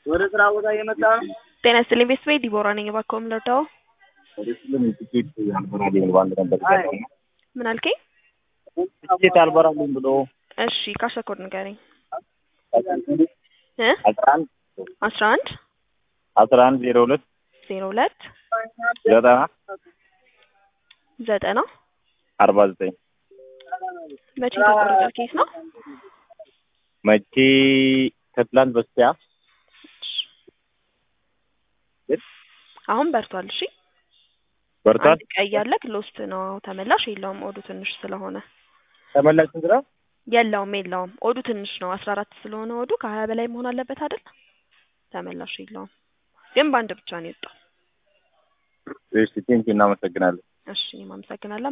ወደ ስራ ቦታ እየመጣ ነው። ጤና ይስጥልኝ ቤተሰቤ ዲቦራ ነኝ። እባክዎን ልርዳዎ? ምን አልከኝ? ትኬት አልበራልኝ ብሎ እሺ ካሸኮድ ንገረኝ። 11 02 90 49 መቼ የተቆረጠ ኬስ ነው? መቼ ከትላንት በስቲያ አሁን በርቷል። እሺ በርቷል። አንድ ቀይ ያለ ሎስት ነው ተመላሽ የለውም። ኦዱ ትንሽ ስለሆነ ተመላሽ እንግራ የለውም ኦዱ ትንሽ ነው 14 ስለሆነ ኦዱ ከ20 በላይ መሆን አለበት አይደል? ተመላሽ የለውም ግን ባንድ ብቻ ነው የወጣው። እሺ ቴንኪው እናመሰግናለን። እሺ እኔም አመሰግናለሁ።